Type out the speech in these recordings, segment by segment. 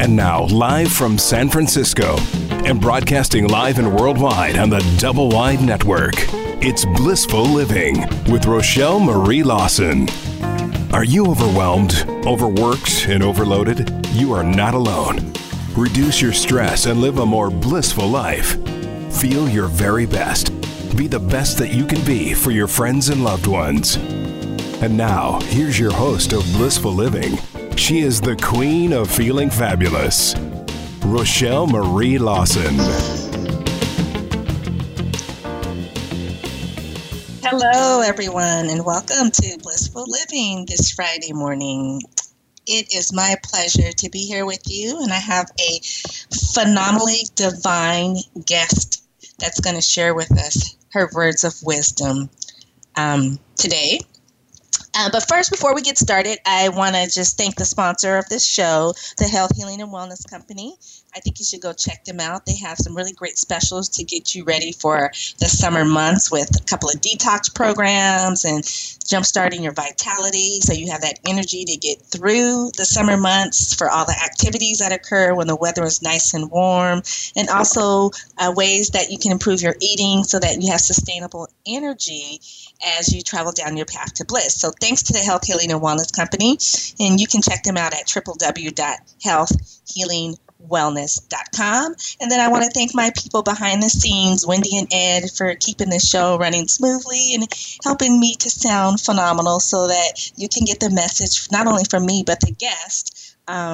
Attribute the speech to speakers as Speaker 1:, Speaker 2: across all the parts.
Speaker 1: And now, live from San Francisco and broadcasting live and worldwide on the Double Wide Network, it's Blissful Living with Rochelle Marie Lawson. Are you overwhelmed, overworked, and overloaded? You are not alone. Reduce your stress and live a more blissful life. Feel your very best. Be the best that you can be for your friends and loved ones. And now, here's your host of Blissful Living. She is the queen of feeling fabulous, Rochelle Marie Lawson.
Speaker 2: Hello, everyone, and welcome to Blissful Living this Friday morning. It is my pleasure to be here with you, and I have a phenomenally divine guest that's going to share with us her words of wisdom today. But first, before we get started, I want to just thank the sponsor of this show, the Health, Healing, and Wellness Company. I think you should go check them out. They have some really great specials to get you ready for the summer months with a couple of detox programs and jumpstarting your vitality so you have that energy to get through the summer months for all the activities that occur when the weather is nice and warm, and also ways that you can improve your eating so that you have sustainable energy as you travel down your path to bliss. So thanks to the Health, Healing, and Wellness Company, and you can check them out at www.healthhealingwellness.com. And then I want to thank my people behind the scenes, Wendy and Ed, for keeping the show running smoothly and helping me to sound phenomenal so that you can get the message not only from me but the guest.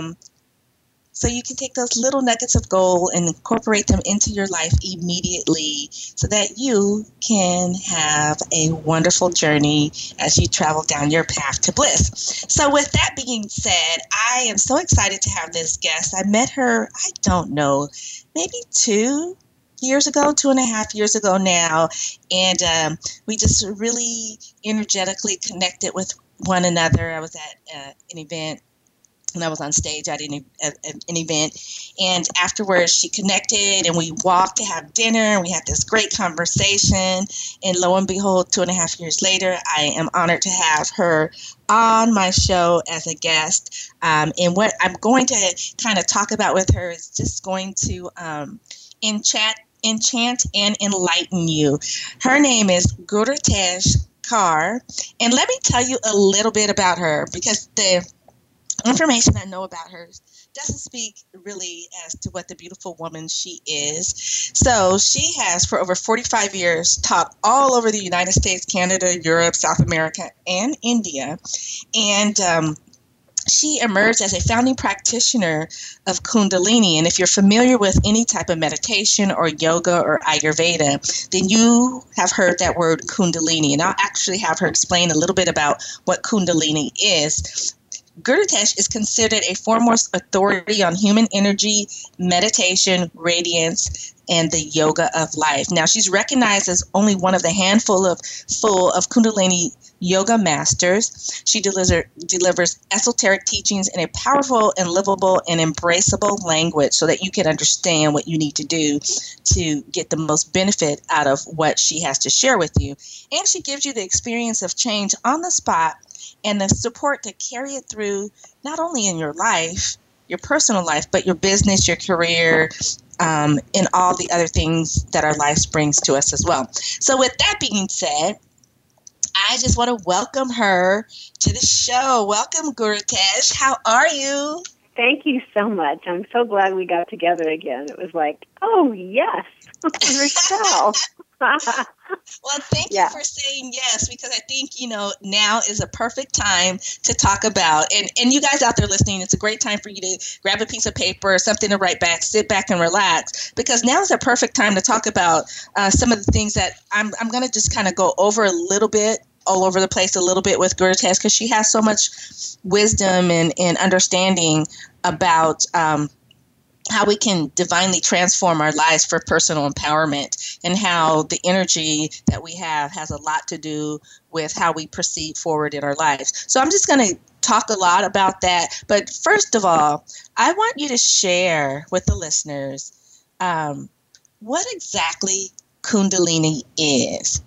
Speaker 2: So you can take those little nuggets of gold and incorporate them into your life immediately so that you can have a wonderful journey as you travel down your path to bliss. So with that being said, I am so excited to have this guest. I met her, I don't know, maybe 2.5 years ago now, and we just really energetically connected with one another. I was at an event. And I was on stage at an event, and afterwards she connected, and we walked to have dinner, and we had this great conversation, and lo and behold, 2.5 years later, I am honored to have her on my show as a guest, and what I'm going to kind of talk about with her is just going to enchant and enlighten you. Her name is Guru Tej Kaur, and let me tell you a little bit about her, because the information I know about her doesn't speak really as to what the beautiful woman she is. So she has, for over 45 years, taught all over the United States, Canada, Europe, South America, and India. And she emerged as a founding practitioner of Kundalini. And if you're familiar with any type of meditation or yoga or Ayurveda, then you have heard that word Kundalini. And I'll actually have her explain a little bit about what Kundalini is. Guru Tej is considered a foremost authority on human energy, meditation, radiance, and the yoga of life. Now, she's recognized as only one of the handful of Kundalini yoga masters. She delivers esoteric teachings in a powerful and livable and embraceable language so that you can understand what you need to do to get the most benefit out of what she has to share with you. And she gives you the experience of change on the spot and the support to carry it through not only in your life, your personal life, but your business, your career, and all the other things that our life brings to us as well. So with that being said, I just want to welcome her to the show. Welcome, Guru Tej. How are you?
Speaker 3: Thank you so much. I'm so glad we got together again. It was like, oh, yes, Rochelle.
Speaker 2: Well, thank you for saying yes, because I think, now is a perfect time to talk about, and you guys out there listening, it's a great time for you to grab a piece of paper or something to write back, sit back and relax, because now is a perfect time to talk about some of the things that I'm going to just kind of go over a little bit, all over the place a little bit with Guru Tej, because she has so much wisdom and understanding about how we can divinely transform our lives for personal empowerment, and how the energy that we have has a lot to do with how we proceed forward in our lives. So I'm just going to talk a lot about that. But first of all, I want you to share with the listeners what exactly Kundalini is.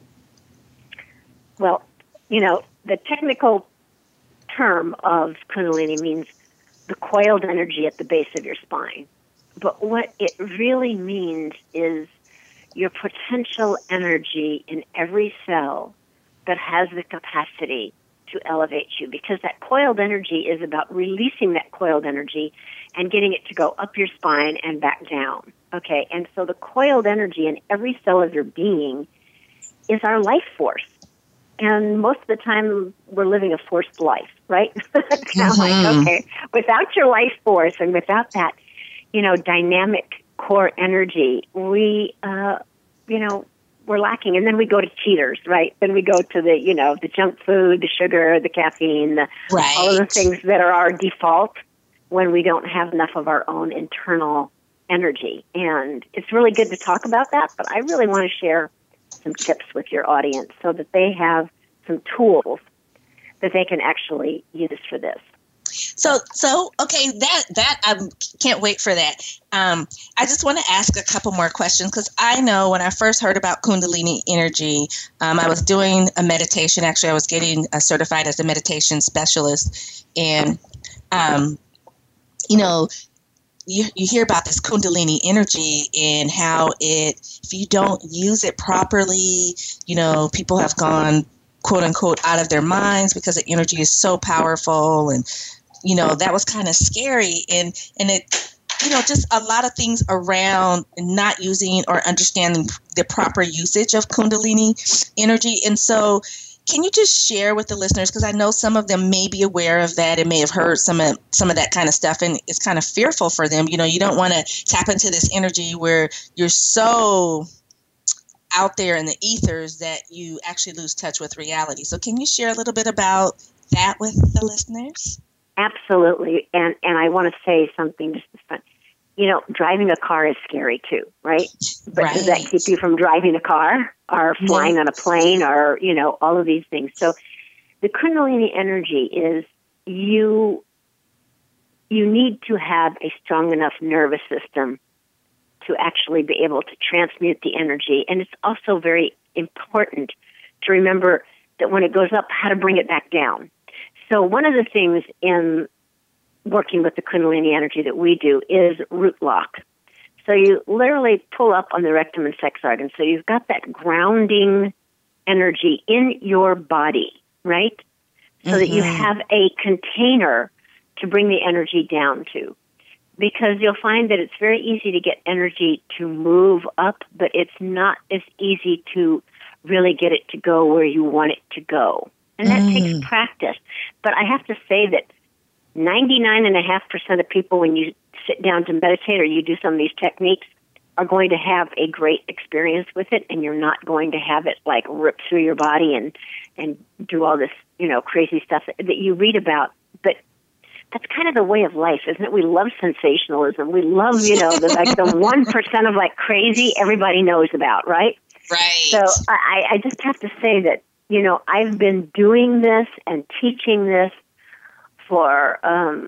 Speaker 3: Well, the technical term of Kundalini means the coiled energy at the base of your spine. But what it really means is your potential energy in every cell that has the capacity to elevate you, because that coiled energy is about releasing that coiled energy and getting it to go up your spine and back down. Okay, and so the coiled energy in every cell of your being is our life force. And most of the time, we're living a forced life, right? It's kind of like, okay, without your life force and without that, dynamic core energy, we, we're lacking. And then we go to cheaters, right? Then we go to the junk food, the sugar, the caffeine, all of the things that are our default when we don't have enough of our own internal energy. And it's really good to talk about that, but I really want to share some tips with your audience so that they have some tools that they can actually use for this.
Speaker 2: So okay, that I can't wait for that. I just want to ask a couple more questions, because I know when I first heard about Kundalini energy, I was doing a meditation. Actually, I was getting certified as a meditation specialist, and you hear about this Kundalini energy and how if you don't use it properly, people have gone, quote unquote, out of their minds because the energy is so powerful. And, that was kind of scary. And it, just a lot of things around not using or understanding the proper usage of Kundalini energy. And so, can you just share with the listeners, because I know some of them may be aware of that and may have heard some of that kind of stuff, and it's kind of fearful for them. You don't want to tap into this energy where you're so out there in the ethers that you actually lose touch with reality. So can you share a little bit about that with the listeners?
Speaker 3: Absolutely. And I want to say something just fun. Driving a car is scary too, right? But does that keep you from driving a car or flying on a plane or, all of these things? So the Kundalini energy is you need to have a strong enough nervous system to actually be able to transmute the energy. And it's also very important to remember that when it goes up, how to bring it back down. So one of the things in working with the Kundalini energy that we do is root lock. So you literally pull up on the rectum and sex organ. So you've got that grounding energy in your body, right? So that you have a container to bring the energy down to. Because you'll find that it's very easy to get energy to move up, but it's not as easy to really get it to go where you want it to go. And that takes practice. But I have to say that 99.5% of people, when you sit down to meditate or you do some of these techniques, are going to have a great experience with it, and you're not going to have it like rip through your body and do all this, crazy stuff that you read about. But that's kind of the way of life, isn't it? We love sensationalism. We love, the 1% of like crazy everybody knows about, right?
Speaker 2: Right.
Speaker 3: So I just have to say that, I've been doing this and teaching this for,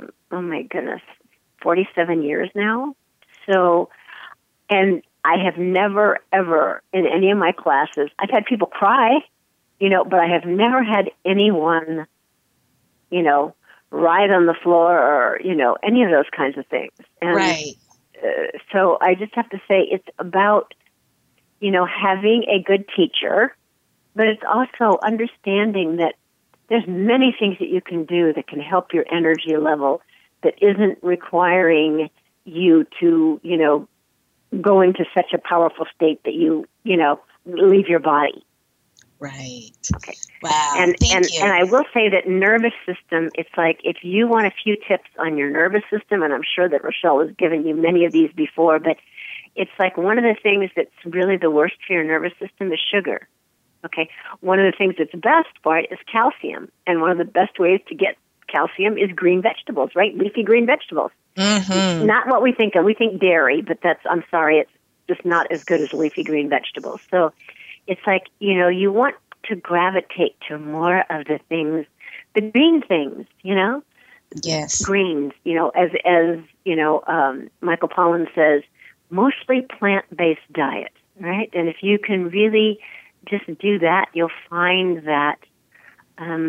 Speaker 3: 47 years now. So, and I have never, ever in any of my classes, I've had people cry, but I have never had anyone, writhe on the floor or, any of those kinds of things. And,
Speaker 2: right.
Speaker 3: So I just have to say it's about, having a good teacher, but it's also understanding that there's many things that you can do that can help your energy level that isn't requiring you to, go into such a powerful state that you, leave your body.
Speaker 2: Right.
Speaker 3: Okay.
Speaker 2: Wow.
Speaker 3: Thank you. And I will say that nervous system, it's like if you want a few tips on your nervous system, and I'm sure that Rochelle has given you many of these before, but it's like one of the things that's really the worst for your nervous system is sugar. Okay. One of the things that's best for it is calcium. And one of the best ways to get calcium is green vegetables, right? Leafy green vegetables.
Speaker 2: Mm-hmm.
Speaker 3: Not what we think of. We think dairy, but I'm sorry, it's just not as good as leafy green vegetables. So it's like, you want to gravitate to more of the things, the green things,
Speaker 2: Yes.
Speaker 3: Greens, as Michael Pollan says, mostly plant-based diet, right? And if you can really just do that, you'll find that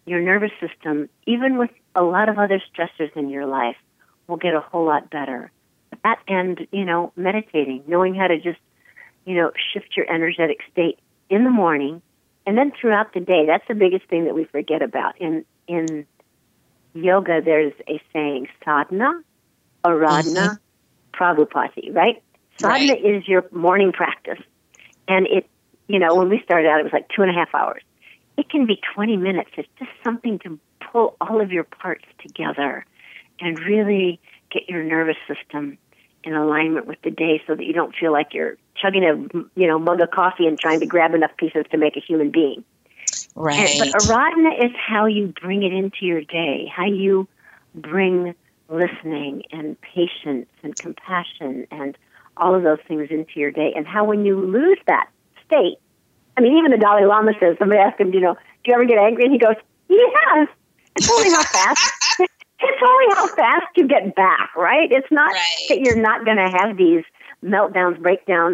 Speaker 3: your nervous system, even with a lot of other stressors in your life, will get a whole lot better. That and, meditating, knowing how to just, shift your energetic state in the morning and then throughout the day. That's the biggest thing that we forget about. In yoga, there's a saying, sadhana, aradhana, prabhupati, right? Sadhana is your morning practice. And it, when we started out, it was like 2.5 hours. It can be 20 minutes. It's just something to pull all of your parts together and really get your nervous system in alignment with the day so that you don't feel like you're chugging a mug of coffee and trying to grab enough pieces to make a human being.
Speaker 2: Right.
Speaker 3: But aradhana is how you bring it into your day, how you bring listening and patience and compassion and all of those things into your day, and how when you lose that state, even the Dalai Lama says, somebody asked him, do you ever get angry? And he goes, yes. It's only how fast. It's only how fast you get back, right? It's not that you're not going to have these meltdowns, breakdowns,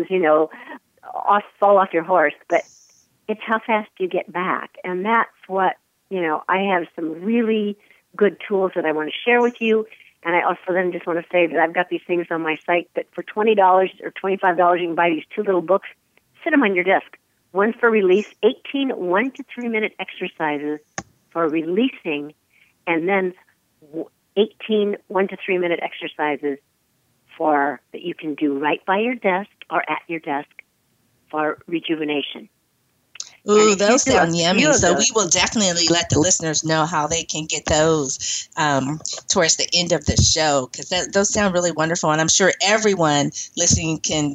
Speaker 3: fall off your horse, but it's how fast you get back. And that's what, I have some really good tools that I want to share with you. And I also then just want to say that I've got these things on my site that for $20 or $25, you can buy these 2 little books, sit them on your desk. One for release, 18 1 to 3 minute exercises for releasing, and then 18 1 to 3 minute exercises that you can do right by your desk or at your desk for rejuvenation.
Speaker 2: Ooh, those sound yummy. So we will definitely let the listeners know how they can get those towards the end of the show, because those sound really wonderful. And I'm sure everyone listening can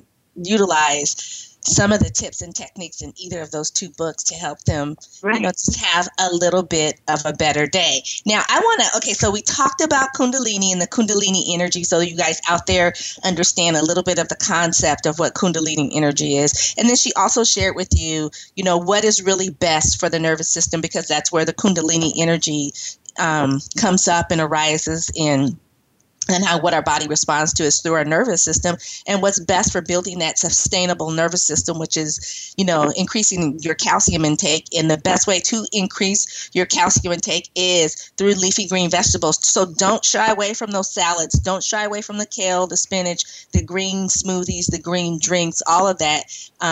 Speaker 2: utilize some of the tips and techniques in either of those 2 books to help them, just have a little bit of a better day. Now, so we talked about Kundalini and the Kundalini energy, so you guys out there understand a little bit of the concept of what Kundalini energy is. And then she also shared with you, what is really best for the nervous system, because that's where the Kundalini energy comes up and arises in. And what our body responds to is through our nervous system, and what's best for building that sustainable nervous system, which is, increasing your calcium intake. And the best way to increase your calcium intake is through leafy green vegetables. So don't shy away from those salads. Don't shy away from the kale, the spinach, the green smoothies, the green drinks, all of that.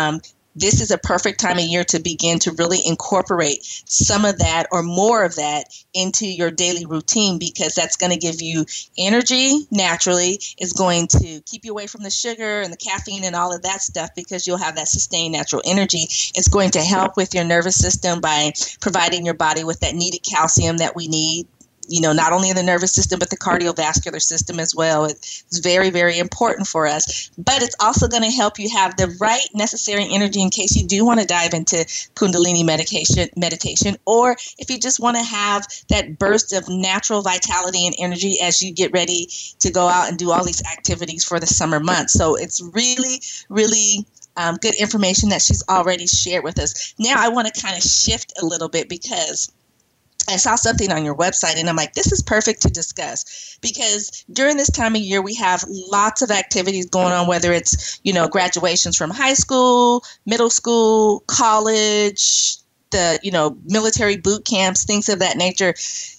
Speaker 2: This is a perfect time of year to begin to really incorporate some of that or more of that into your daily routine, because that's going to give you energy naturally. It's going to keep you away from the sugar and the caffeine and all of that stuff, because you'll have that sustained natural energy. It's going to help with your nervous system by providing your body with that needed calcium that we need. Not only in the nervous system, but the cardiovascular system as well. It's very, very important for us. But it's also going to help you have the right necessary energy in case you do want to dive into Kundalini meditation, or if you just want to have that burst of natural vitality and energy as you get ready to go out and do all these activities for the summer months. So it's really, really good information that she's already shared with us. Now I want to kind of shift a little bit, because I saw something on your website and I'm like, this is perfect to discuss, because during this time of year, we have lots of activities going on, whether it's, graduations from high school, middle school, college, the, military boot camps, things of that nature.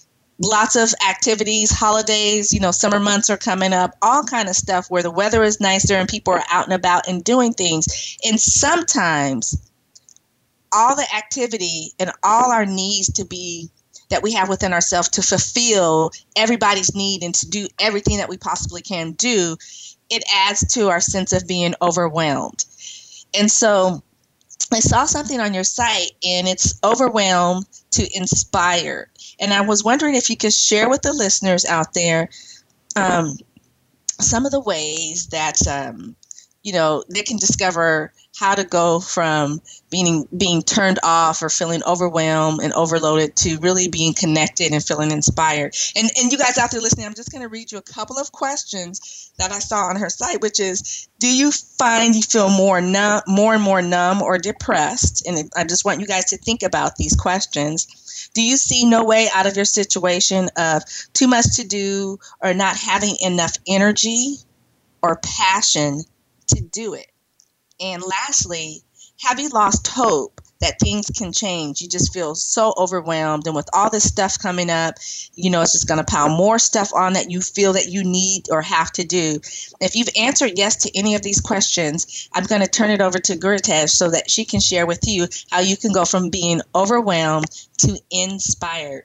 Speaker 2: Lots of activities, holidays, summer months are coming up, all kind of stuff where the weather is nicer and people are out and about and doing things. And sometimes all the activity and all our needs that we have within ourselves to fulfill everybody's need and to do everything that we possibly can do, it adds to our sense of being overwhelmed. And so I saw something on your site, and it's overwhelmed to inspire. And I was wondering if you could share with the listeners out there some of the ways that, they can discover how to go from being turned off or feeling overwhelmed and overloaded to really being connected and feeling inspired. And you guys out there listening, I'm just going to read you a couple of questions that I saw on her site, which is, do you find you feel more and more numb or depressed? And I just want you guys to think about these questions. Do you see no way out of your situation of too much to do or not having enough energy or passion to do it? And lastly, have you lost hope that things can change. You just feel so overwhelmed. And with all this stuff coming up, it's just going to pile more stuff on that you feel that you need or have to do. If you've answered yes to any of these questions, I'm going to turn it over to Gurtaj so that she can share with you how you can go from being overwhelmed to inspired.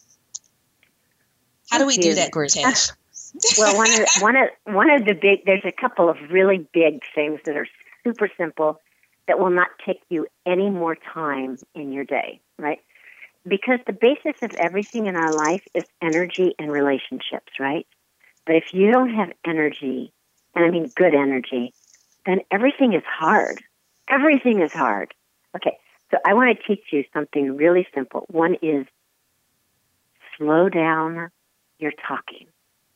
Speaker 2: How do we do that, Gurtaj?
Speaker 3: Well, one of the big, there's a couple of really big things that are super simple that will not take you any more time in your day, right? Because the basis of everything in our life is energy and relationships, right? But if you don't have energy, and I mean good energy, then everything is hard. Everything is hard. Okay, so I want to teach you something really simple. One is slow down your talking.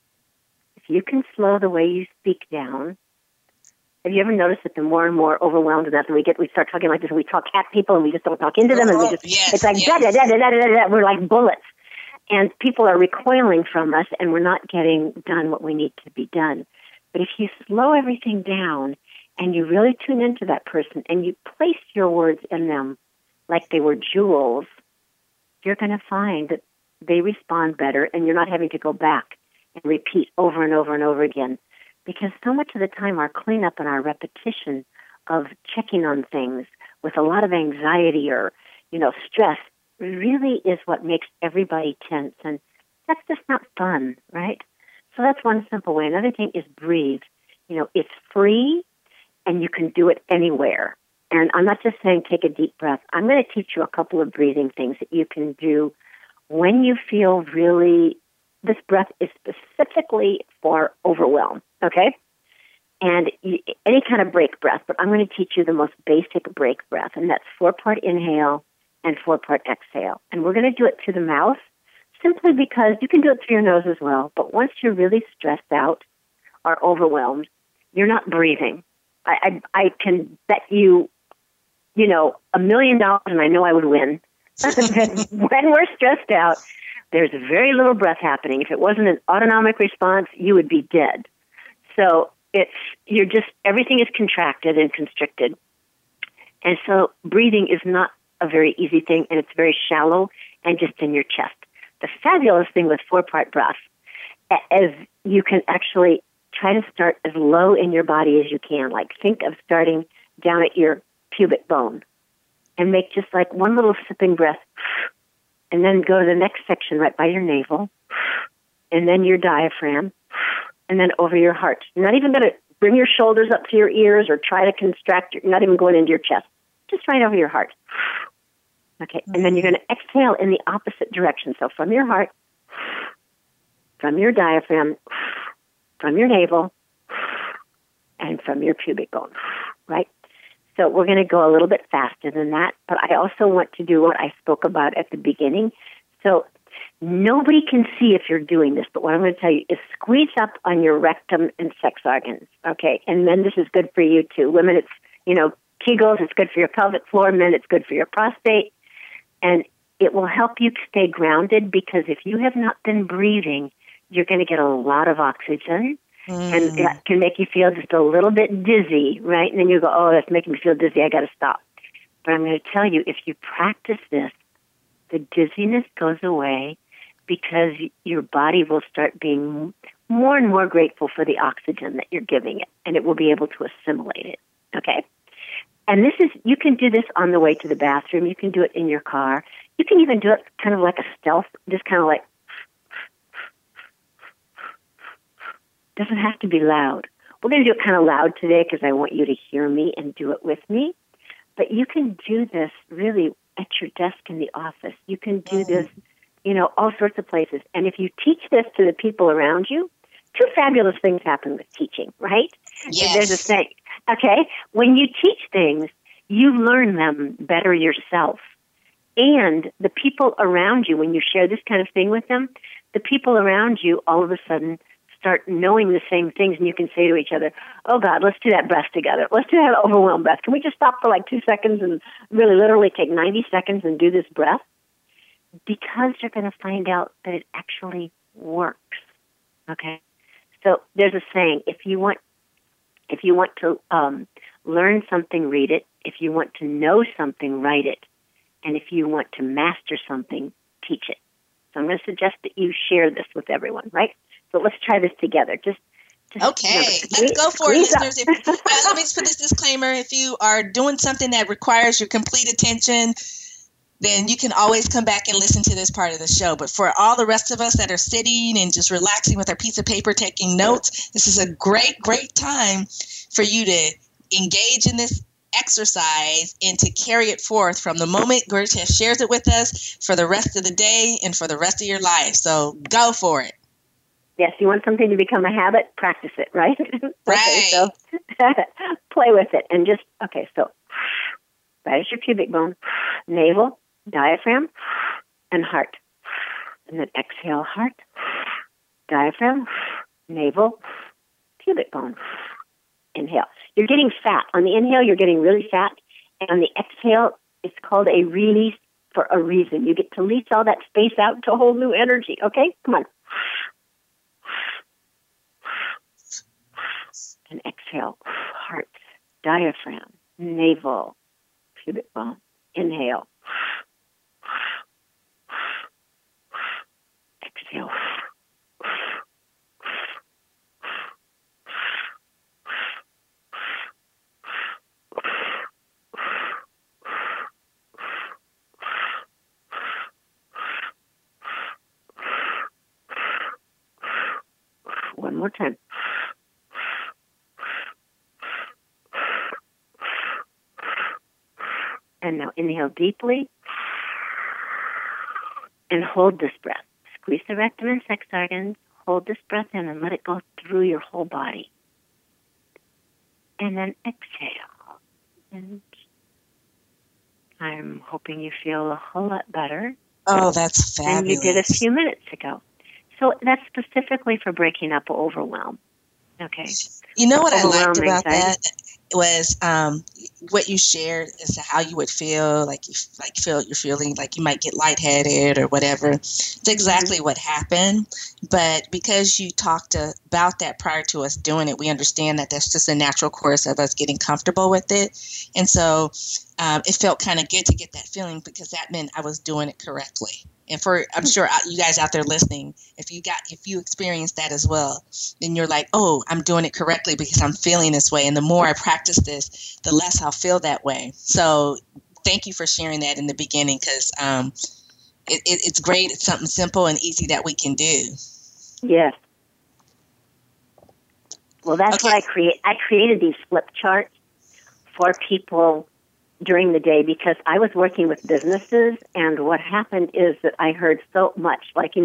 Speaker 3: If you can slow the way you speak down, have you ever noticed that the more and more overwhelmed enough that we start talking like this, and we talk at people and we just don't talk into them, and it's like da da da da da da da. We're like bullets, and people are recoiling from us, and we're not getting done what we need to be done. But if you slow everything down and you really tune into that person and you place your words in them like they were jewels, you're going to find that they respond better, and you're not having to go back and repeat over and over and over again. Because so much of the time our cleanup and our repetition of checking on things with a lot of anxiety or, stress really is what makes everybody tense. And that's just not fun, right? So that's one simple way. Another thing is breathe. It's free and you can do it anywhere. And I'm not just saying take a deep breath. I'm going to teach you a couple of breathing things that you can do when you feel really, this breath is specifically for overwhelm. Okay? And any kind of break breath, but I'm going to teach you the most basic break breath, and that's 4-part inhale and 4-part exhale. And we're going to do it through the mouth simply because you can do it through your nose as well, but once you're really stressed out or overwhelmed, you're not breathing. I can bet you, $1 million, and I know I would win, that when we're stressed out, there's very little breath happening. If it wasn't an autonomic response, you would be dead. So everything is contracted and constricted. And so breathing is not a very easy thing, and it's very shallow and just in your chest. The fabulous thing with 4-part breath is you can actually try to start as low in your body as you can. Like think of starting down at your pubic bone and make just like one little sipping breath, and then go to the next section right by your navel, and then your diaphragm, and then over your heart. You're not even going to bring your shoulders up to your ears or try to contract. You're not even going into your chest. Just right over your heart. Okay, and then you're going to exhale in the opposite direction. So from your heart, from your diaphragm, from your navel, and from your pubic bone, right? So we're going to go a little bit faster than that, but I also want to do what I spoke about at the beginning. So nobody can see if you're doing this, but what I'm going to tell you is squeeze up on your rectum and sex organs, okay? And men, this is good for you too. Women, it's, Kegels, it's good for your pelvic floor. Men, it's good for your prostate. And it will help you stay grounded, because if you have not been breathing, you're going to get a lot of oxygen. And that can make you feel just a little bit dizzy, right? And then you go, oh, that's making me feel dizzy, I got to stop. But I'm going to tell you, if you practice this, the dizziness goes away, because your body will start being more and more grateful for the oxygen that you're giving it, and it will be able to assimilate it, okay? And you can do this on the way to the bathroom. You can do it in your car. You can even do it kind of like a stealth, just kind of like, doesn't have to be loud. We're going to do it kind of loud today because I want you to hear me and do it with me. But you can do this really at your desk in the office. You can do this, all sorts of places. And if you teach this to the people around you, 2 fabulous things happen with teaching, right?
Speaker 2: Yes.
Speaker 3: There's a thing. Okay? When you teach things, you learn them better yourself. And the people around you, when you share this kind of thing with them, the people around you all of a sudden start knowing the same things, and you can say to each other, oh, God, let's do that breath together. Let's do that overwhelmed breath. Can we just stop for like 2 seconds and really literally take 90 seconds and do this breath? Because you're going to find out that it actually works, okay? So there's a saying, if you want to learn something, read it. If you want to know something, write it. And if you want to master something, teach it. So I'm going to suggest that you share this with everyone, right? So let's try this together. Just
Speaker 2: okay, let's go for it, listeners. Let me put this disclaimer. If you are doing something that requires your complete attention, then you can always come back and listen to this part of the show. But for all the rest of us that are sitting and just relaxing with our piece of paper, taking notes, this is a great, great time for you to engage in this exercise and to carry it forth from the moment Gurjesh shares it with us for the rest of the day and for the rest of your life. So go for it.
Speaker 3: Yes, you want something to become a habit, practice it, right?
Speaker 2: Right.
Speaker 3: Okay, so play with it. And just, so that is your pubic bone, navel, diaphragm, and heart. And then exhale, heart, diaphragm, navel, pubic bone. Inhale. You're getting fat. On the inhale, you're getting really fat. And on the exhale, it's called a release for a reason. You get to release all that space out to a whole new energy. Okay? Come on. And exhale. Heart, diaphragm, navel, pubic bone. Inhale. Exhale. One more time. And now inhale deeply and hold this breath. Squeeze the rectum and sex organs. Hold this breath in and let it go through your whole body. And then exhale. And I'm hoping you feel a whole lot better.
Speaker 2: Oh, that's fabulous.
Speaker 3: Than you did a few minutes ago. So that's specifically for breaking up overwhelm. Okay.
Speaker 2: You know what I liked about that was what you shared as to how you would feel, you're feeling like you might get lightheaded or whatever. It's exactly what happened. But because you talked about that prior to us doing it, we understand that that's just a natural course of us getting comfortable with it. And so it felt kind of good to get that feeling because that meant I was doing it correctly. And I'm sure you guys out there listening, if you experienced that as well, then you're like, oh, I'm doing it correctly because I'm feeling this way. And the more I practice this, the less I'll feel that way. So thank you for sharing that in the beginning because it's great. It's something simple and easy that we can do.
Speaker 3: Yes. Well, that's what I create. I created these flip charts for people during the day because I was working with businesses, and what happened is that I heard so much,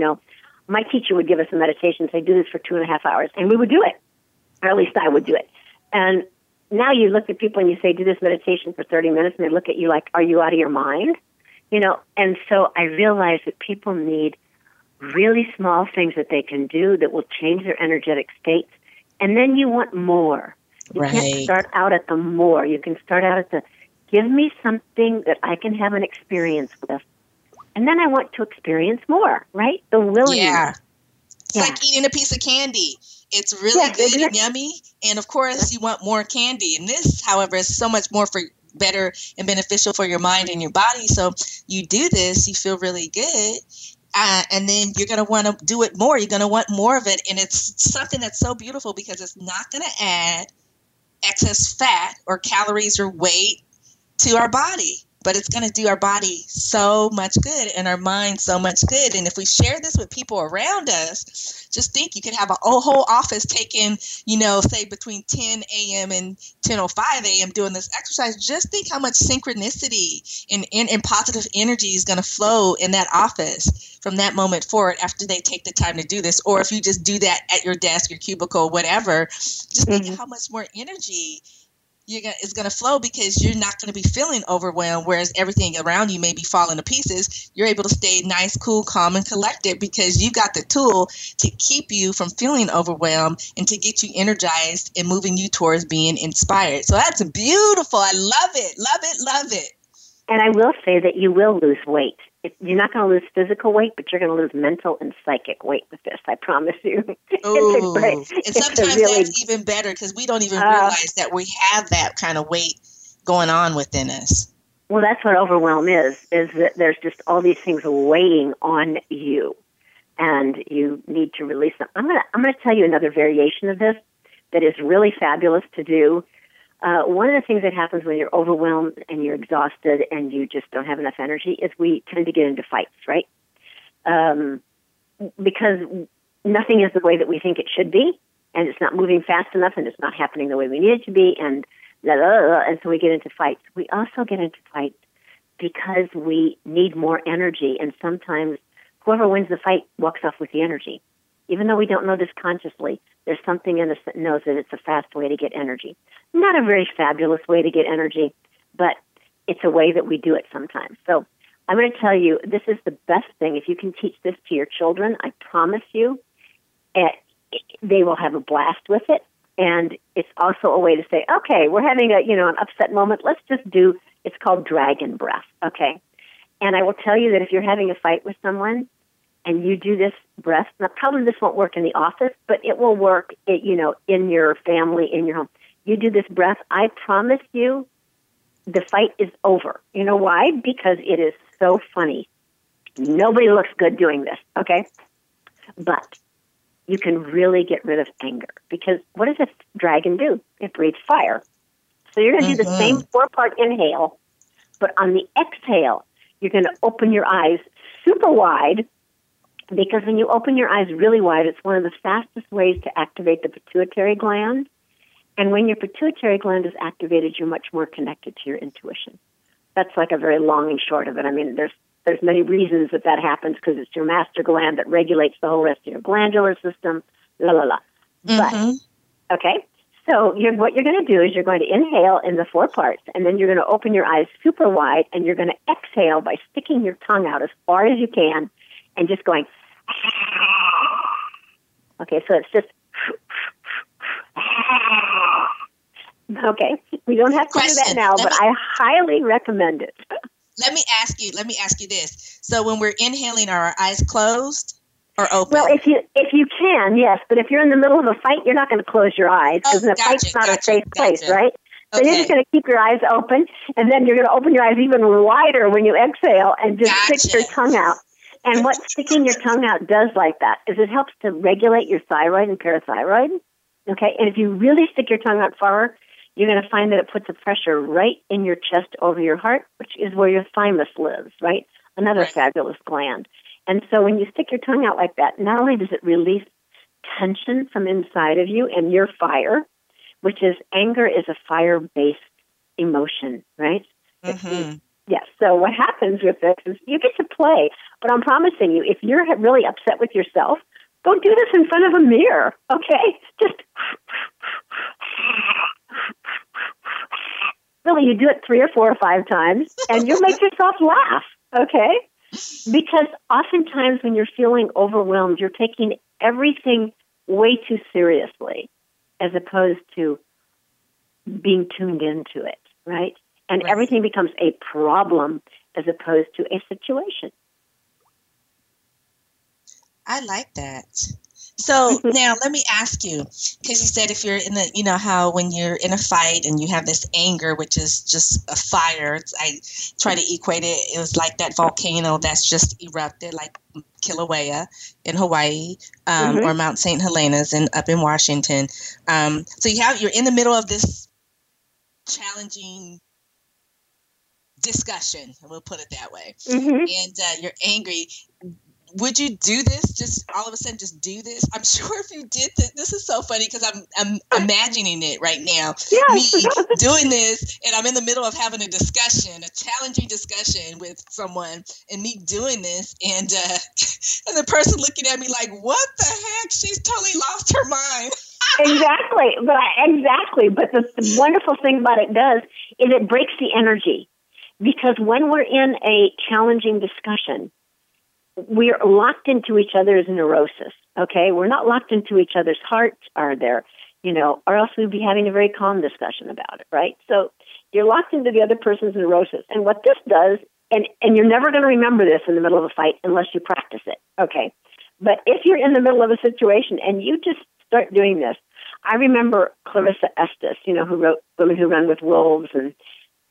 Speaker 3: my teacher would give us a meditation and say, do this for 2.5 hours, and we would do it, or at least I would do it. And now you look at people and you say, do this meditation for 30 minutes, and they look at you like, are you out of your mind? And so I realized that people need really small things that they can do that will change their energetic states, and then you want more. You can't start out at the more. You can start out at the give me something that I can have an experience with. And then I want to experience more, right? The willingness.
Speaker 2: Yeah. It's like eating a piece of candy. It's really good and yummy. And, of course, you want more candy. And this, however, is so much more better and beneficial for your mind and your body. So you do this, you feel really good. And then you're going to want to do it more. You're going to want more of it. And it's something that's so beautiful because it's not going to add excess fat or calories or weight to our body, but it's going to do our body so much good and our mind so much good. And if we share this with people around us, just think you could have a whole office taking, say between 10 a.m. and 10:05 a.m. doing this exercise. Just think how much synchronicity and positive energy is going to flow in that office from that moment forward after they take the time to do this. Or if you just do that at your desk, your cubicle, whatever, just think how much more energy is going to flow because you're not going to be feeling overwhelmed, whereas everything around you may be falling to pieces. You're able to stay nice, cool, calm, and collected because you got the tool to keep you from feeling overwhelmed and to get you energized and moving you towards being inspired. So that's beautiful. I love it, love it, love it.
Speaker 3: And I will say that you will lose weight. You're not going to lose physical weight, but you're going to lose mental and psychic weight with this. I promise you.
Speaker 2: Ooh. And sometimes that's even better because we don't even realize that we have that kind of weight going on within us.
Speaker 3: Well, that's what overwhelm is that there's just all these things weighing on you, and you need to release them. I'm gonna tell you another variation of this that is really fabulous to do. One of the things that happens when you're overwhelmed and you're exhausted and you just don't have enough energy is we tend to get into fights, right? Because nothing is the way that we think it should be, and it's not moving fast enough, and it's not happening the way we need it to be, and and so we get into fights. We also get into fights because we need more energy, and sometimes whoever wins the fight walks off with the energy. Even though we don't know this consciously, there's something in us that knows that it's a fast way to get energy. Not a very fabulous way to get energy, but it's a way that we do it sometimes. So I'm going to tell you, this is the best thing. If you can teach this to your children, I promise you, they will have a blast with it. And it's also a way to say, okay, we're having an upset moment. Let's just do, it's called dragon breath, okay? And I will tell you that if you're having a fight with someone and you do this breath, now probably this won't work in the office, but it will work, in your family, in your home. You do this breath, I promise you, the fight is over. You know why? Because it is so funny. Nobody looks good doing this, okay? But you can really get rid of anger. Because what does a dragon do? It breathes fire. So you're going to do the same 4-part inhale, but on the exhale, you're going to open your eyes super wide, because when you open your eyes really wide, it's one of the fastest ways to activate the pituitary gland. And when your pituitary gland is activated, you're much more connected to your intuition. That's like a very long and short of it. I mean, there's many reasons that happens, because it's your master gland that regulates the whole rest of your glandular system, But, okay, so what you're going to do is you're going to inhale in the 4 parts, and then you're going to open your eyes super wide, and you're going to exhale by sticking your tongue out as far as you can and just going, okay, so it's just, okay, we don't have to do that now, but I highly recommend it.
Speaker 2: Let me ask you this. So when we're inhaling, are our eyes closed or open?
Speaker 3: Well, if you can, yes. But if you're in the middle of a fight, you're not going to close your eyes, because the fight's not a safe place, right? So you're just going to keep your eyes open, and then you're going to open your eyes even wider when you exhale and just stick your tongue out. And what sticking your tongue out does like that is it helps to regulate your thyroid and parathyroid. Okay, and if you really stick your tongue out far, you're going to find that it puts a pressure right in your chest over your heart, which is where your thymus lives, right? Another fabulous gland. And so when you stick your tongue out like that, not only does it release tension from inside of you and your fire, which is anger is a fire-based emotion, right? Yes. So what happens with this is you get to play, but I'm promising you, if you're really upset with yourself, go do this in front of a mirror, okay? Just really, you do it 3 or 4 or 5 times, and you'll make yourself laugh, okay? Because oftentimes when you're feeling overwhelmed, you're taking everything way too seriously, as opposed to being tuned into it, right? And everything becomes a problem as opposed to a situation.
Speaker 2: I like that. So now let me ask you, because you said if you're in the, how when you're in a fight and you have this anger, which is just a fire, I try to equate it. It was like that volcano that's just erupted, like Kilauea in Hawaii, or Mount St. Helena's up in Washington. So you're in the middle of this challenging discussion, we'll put it that way, and you're angry. Would you do this? Just all of a sudden, just do this? I'm sure if you did this is so funny, because I'm imagining it right now. Me doing this, and I'm in the middle of having a discussion, a challenging discussion with someone, and me doing this, and and the person looking at me like, "What the heck? She's totally lost her mind."
Speaker 3: Exactly, But the wonderful thing about it is it breaks the energy, because when we're in a challenging discussion, we're locked into each other's neurosis, okay? We're not locked into each other's hearts, or else we'd be having a very calm discussion about it, right? So you're locked into the other person's neurosis. And what this does, and you're never going to remember this in the middle of a fight unless you practice it, okay? But if you're in the middle of a situation and you just start doing this, I remember Clarissa Estes, who wrote Women Who Run with Wolves, and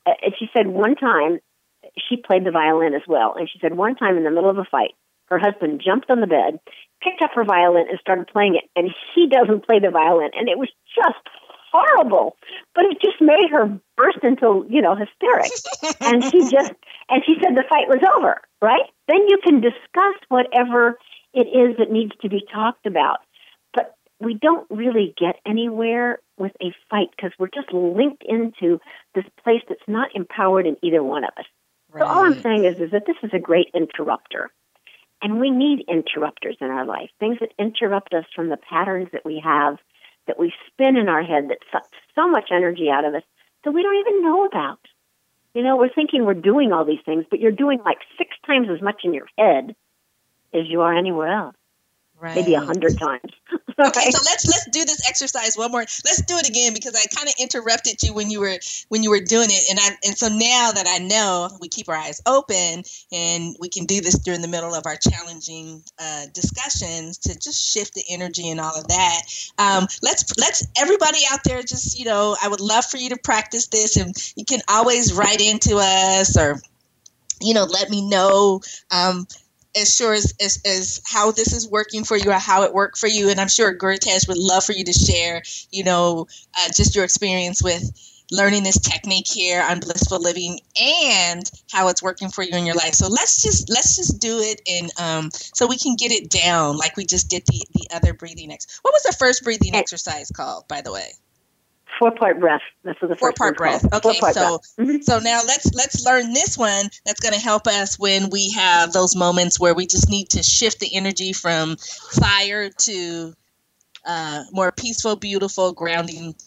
Speaker 3: and she said one time, she played the violin as well, and she said one time in the middle of a fight, her husband jumped on the bed, picked up her violin, and started playing it, and he doesn't play the violin, and it was just horrible, but it just made her burst into, hysterics. And she said the fight was over, right? Then you can discuss whatever it is that needs to be talked about. But we don't really get anywhere with a fight because we're just linked into this place that's not empowered in either one of us. Right. So all I'm saying is that this is a great interrupter. And we need interrupters in our life, things that interrupt us from the patterns that we have, that we spin in our head, that suck so much energy out of us that we don't even know about. We're thinking we're doing all these things, but you're doing like 6 times as much in your head as you are anywhere else. Right. Maybe 100 times.
Speaker 2: Okay, so let's do this exercise one more. Let's do it again because I kind of interrupted you when you were doing it, and so now that I know, we keep our eyes open and we can do this during the middle of our challenging discussions to just shift the energy and all of that. Let's everybody out there just I would love for you to practice this, and you can always write into us or let me know. As sure as how this is working for you or how it worked for you. And I'm sure Guritesh would love for you to share, just your experience with learning this technique here on Blissful Living and how it's working for you in your life. So let's just do it, and so we can get it down like we just did the other breathing What was the first breathing exercise called, by the way?
Speaker 3: 4-part breath. That's what the
Speaker 2: 4-part breath. Okay, so
Speaker 3: breath.
Speaker 2: So now let's learn this one. That's going to help us when we have those moments where we just need to shift the energy from fire to more peaceful, beautiful, groundedness.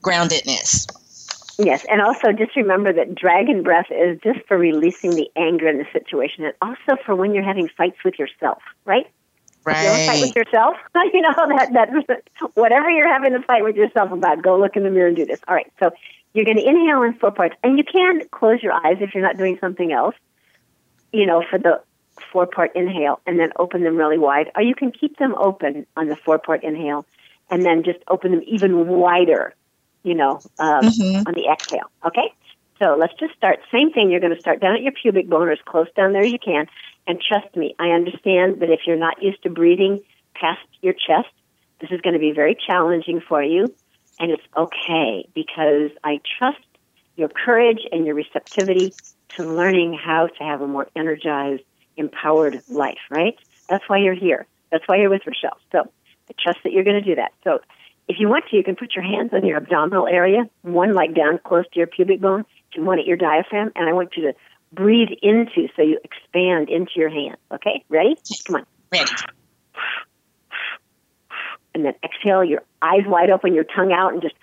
Speaker 3: Yes, and also just remember that dragon breath is just for releasing the anger in the situation, and also for when you're having fights with yourself, right?
Speaker 2: Right.
Speaker 3: You ever fight with yourself? that whatever you're having a fight with yourself about, go look in the mirror and do this. All right, so you're going to inhale in 4 parts, and you can close your eyes if you're not doing something else, for the 4-part inhale, and then open them really wide. Or you can keep them open on the 4-part inhale, and then just open them even wider, on the exhale. Okay? So let's just start. Same thing. You're going to start down at your pubic bone or as close down there as you can. And trust me, I understand that if you're not used to breathing past your chest, this is going to be very challenging for you. And it's okay because I trust your courage and your receptivity to learning how to have a more energized, empowered life, right? That's why you're here. That's why you're with Rochelle. So I trust that you're going to do that. So if you want to, you can put your hands on your abdominal area, one like down close to your pubic bone, and one at your diaphragm, and I want you to breathe into, so you expand into your hand. Okay, ready? Come on.
Speaker 2: Ready.
Speaker 3: And then exhale, your eyes wide open, your tongue out, and just...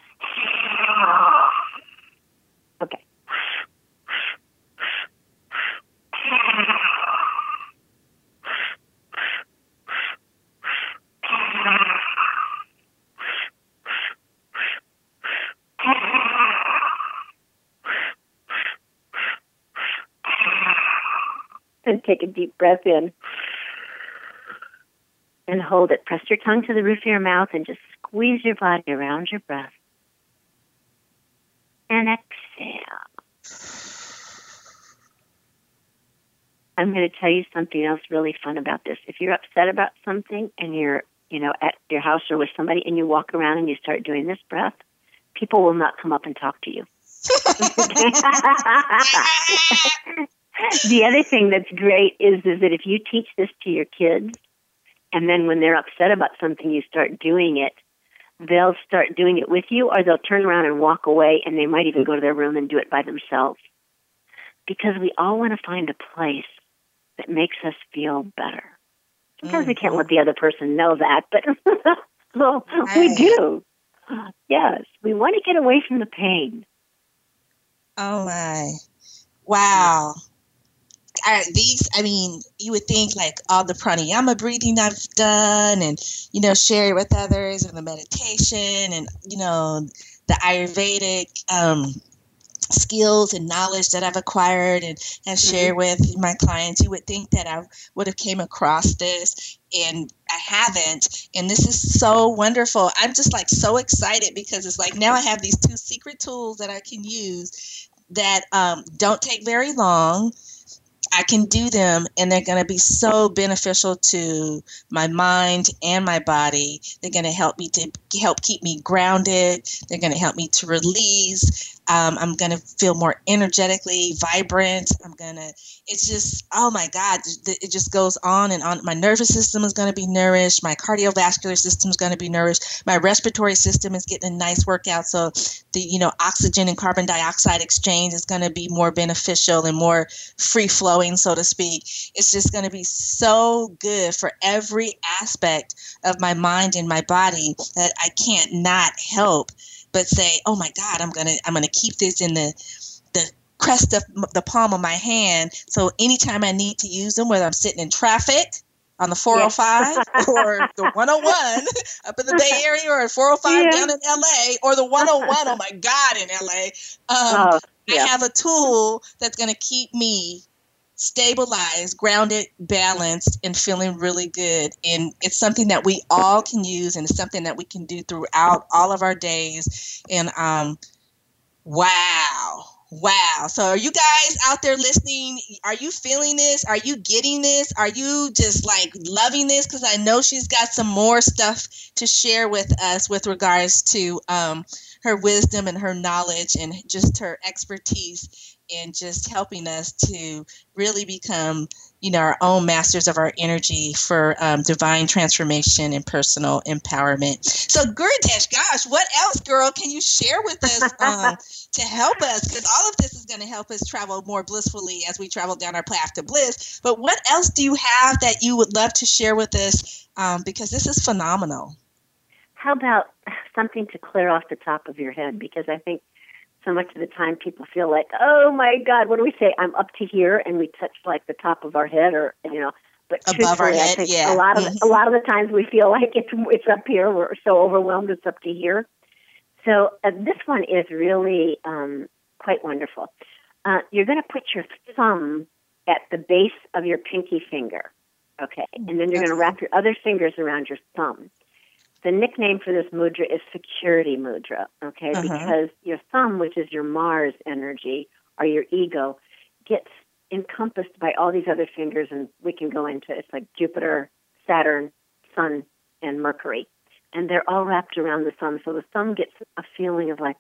Speaker 3: Okay. And take a deep breath in and hold it. Press your tongue to the roof of your mouth and just squeeze your body around your breath. And exhale. I'm going to tell you something else really fun about this. If you're upset about something and you're, at your house or with somebody and you walk around and you start doing this breath, people will not come up and talk to you. The other thing that's great is that if you teach this to your kids, and then when they're upset about something, you start doing it, they'll start doing it with you, or they'll turn around and walk away, and they might even go to their room and do it by themselves. Because we all want to find a place that makes us feel better. Sometimes we can't let the other person know that, but we do. Yes, we want to get away from the pain.
Speaker 2: Oh, my. Wow. You would think like all the pranayama breathing I've done and, share it with others and the meditation and, the Ayurvedic skills and knowledge that I've acquired and share with my clients. You would think that I would have came across this, and I haven't. And this is so wonderful. I'm just like so excited because it's like now I have these 2 secret tools that I can use that don't take very long. I can do them, and they're going to be so beneficial to my mind and my body. They're going to help keep me grounded. They're going to help me to release. I'm going to feel more energetically vibrant. It's just, oh my God, it just goes on and on. My nervous system is going to be nourished. My cardiovascular system is going to be nourished. My respiratory system is getting a nice workout. So the, oxygen and carbon dioxide exchange is going to be more beneficial and more free flowing, so to speak. It's just going to be so good for every aspect of my mind and my body that I can't not help but say, oh my God, I'm gonna keep this in the crest of the palm of my hand. So anytime I need to use them, whether I'm sitting in traffic on the 405 or the 101 up in the Bay Area, or 405 down in LA, or the 101, oh my God, in LA, I have a tool that's going to keep me stabilized, grounded, balanced, and feeling really good. And it's something that we all can use, and it's something that we can do throughout all of our days. And wow. So are you guys out there listening? Are you feeling this? Are you getting this? Are you just like loving this? Because I know she's got some more stuff to share with us with regards to her wisdom and her knowledge and just her expertise in just helping us to really become, our own masters of our energy for divine transformation and personal empowerment. So, Gurdesh, gosh, what else, girl, can you share with us to help us? Because all of this is going to help us travel more blissfully as we travel down our path to bliss. But what else do you have that you would love to share with us? Because this is phenomenal.
Speaker 3: How about something to clear off the top of your head? Because I think so much of the time people feel like, oh my God, what do we say? I'm up to here, and we touch like the top of our head, or but
Speaker 2: above our head.
Speaker 3: I think a lot of the times we feel like it's up here. We're so overwhelmed, it's up to here. So this one is really quite wonderful. You're going to put your thumb at the base of your pinky finger, okay, and then you're going to wrap your other fingers around your thumb. The nickname for this mudra is security mudra, okay, because your thumb, which is your Mars energy or your ego, gets encompassed by all these other fingers, and we can go into, it's like Jupiter, Saturn, Sun, and Mercury. And they're all wrapped around the thumb. So the thumb gets a feeling of like,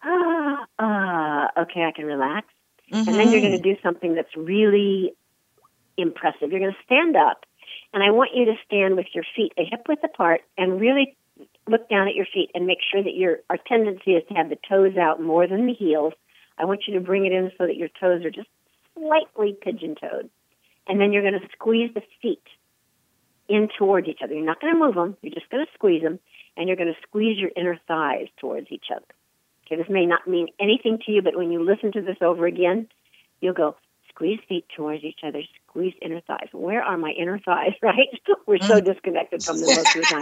Speaker 3: okay, I can relax. And then you're going to do something that's really impressive. You're going to stand up, and I want you to stand with your feet a hip width apart and really look down at your feet and make sure that our tendency is to have the toes out more than the heels. I want you to bring it in so that your toes are just slightly pigeon-toed. And then you're going to squeeze the feet in towards each other. You're not going to move them. You're just going to squeeze them, and you're going to squeeze your inner thighs towards each other. Okay, this may not mean anything to you, but when you listen to this over again, you'll go, squeeze feet towards each other, squeeze inner thighs. Where are my inner thighs, right? We're so disconnected from them most of the time.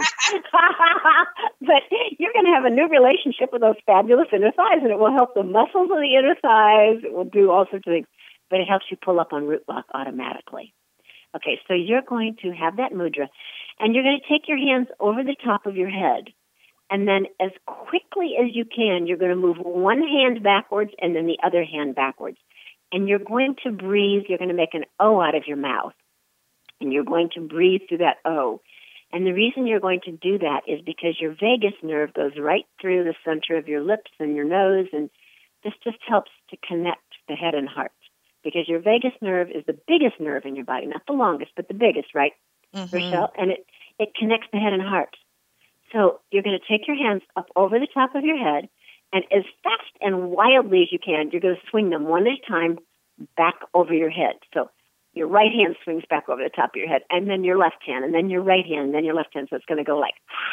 Speaker 3: But you're going to have a new relationship with those fabulous inner thighs, and it will help the muscles of the inner thighs. It will do all sorts of things, but it helps you pull up on root block automatically. Okay, so you're going to have that mudra, and you're going to take your hands over the top of your head, and then as quickly as you can, you're going to move one hand backwards and then the other hand backwards. And you're going to breathe, you're going to make an O out of your mouth. And you're going to breathe through that O. And the reason you're going to do that is because your vagus nerve goes right through the center of your lips and your nose. And this just helps to connect the head and heart. Because your vagus nerve is the biggest nerve in your body. Not the longest, but the biggest, right, Rochelle? And it connects the head and heart. So you're going to take your hands up over the top of your head. And as fast and wildly as you can, you're going to swing them one at a time back over your head. So your right hand swings back over the top of your head, and then your left hand, and then your right hand, and then your left hand. So it's going to go like,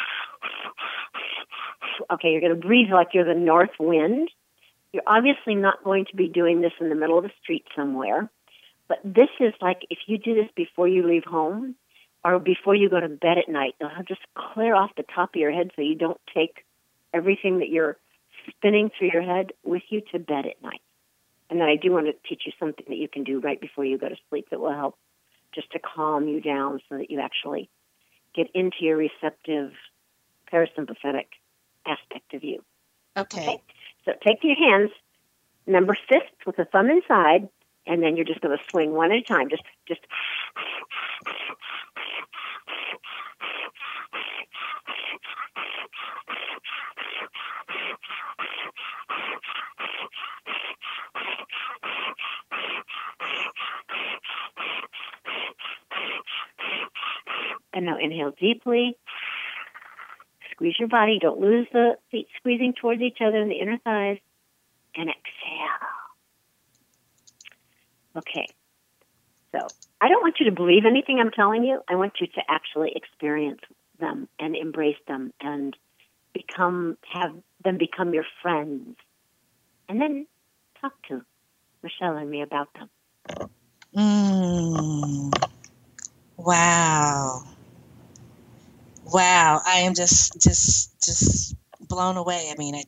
Speaker 3: okay, you're going to breathe like you're the north wind. You're obviously not going to be doing this in the middle of the street somewhere, but this is like if you do this before you leave home or before you go to bed at night, it'll just clear off the top of your head so you don't take everything that you're spinning through your head with you to bed at night. And then I do want to teach you something that you can do right before you go to sleep that will help just to calm you down so that you actually get into your receptive parasympathetic aspect of you.
Speaker 2: Okay.
Speaker 3: So take your hands Remember, fists with the thumb inside, and then you're just going to swing one at a time. Just. And now inhale deeply. Squeeze your body. Don't lose the feet squeezing towards each other in the inner thighs. And exhale. Okay. So I don't want you to believe anything I'm telling you. I want you to actually experience them and embrace them and have them become your friends. And then talk to Michelle and me about them.
Speaker 2: Wow. Wow. I am just blown away. I mean,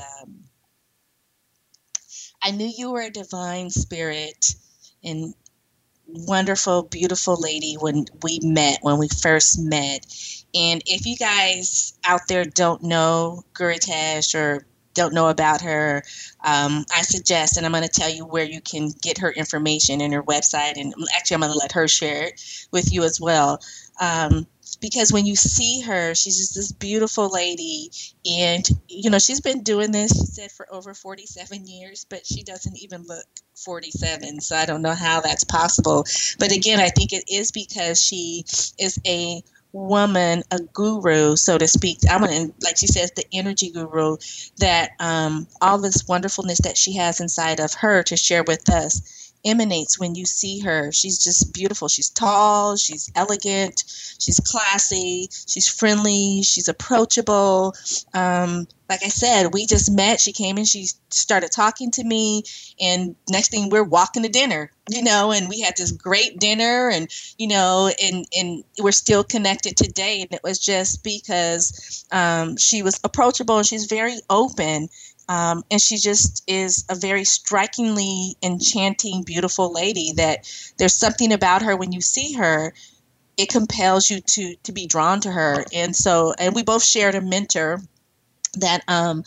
Speaker 2: I knew you were a divine spirit and wonderful, beautiful lady when we first met. And if you guys out there don't know Guru Tesh or don't know about her, I suggest, and I'm going to tell you where you can get her information and her website. And actually, I'm going to let her share it with you as well. Because when you see her, she's just this beautiful lady. And, she's been doing this, she said, for over 47 years, but she doesn't even look 47. So I don't know how that's possible. But again, I think it is because she is a woman, a guru, so to speak. Like she says, the energy guru, that all this wonderfulness that she has inside of her to share with us emanates when you see her. She's just beautiful. She's tall, she's elegant, she's classy, she's friendly, she's approachable. Like I said, we just met. She came in, she started talking to me, and next thing we're walking to dinner, and we had this great dinner, and and we're still connected today. And it was just because she was approachable and she's very open. And she just is a very strikingly enchanting, beautiful lady that there's something about her when you see her, it compels you to be drawn to her. And we both shared a mentor that,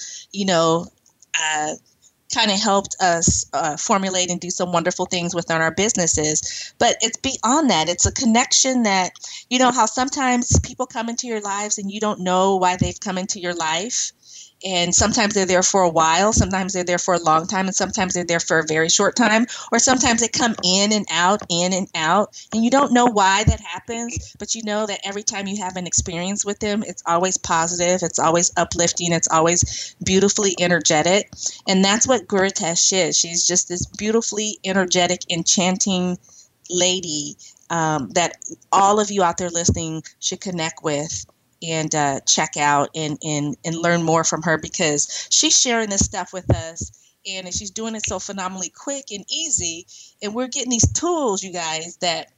Speaker 2: kind of helped us formulate and do some wonderful things within our businesses. But it's beyond that. It's a connection that, how sometimes people come into your lives and you don't know why they've come into your life. And sometimes they're there for a while, sometimes they're there for a long time, and sometimes they're there for a very short time, or sometimes they come in and out, and you don't know why that happens, but you know that every time you have an experience with them, it's always positive, it's always uplifting, it's always beautifully energetic. And that's what Guru Tesh is. She's just this beautifully energetic, enchanting lady that all of you out there listening should connect with and check out and learn more from her, because she's sharing this stuff with us, and she's doing it so phenomenally quick and easy. And we're getting these tools, you guys, that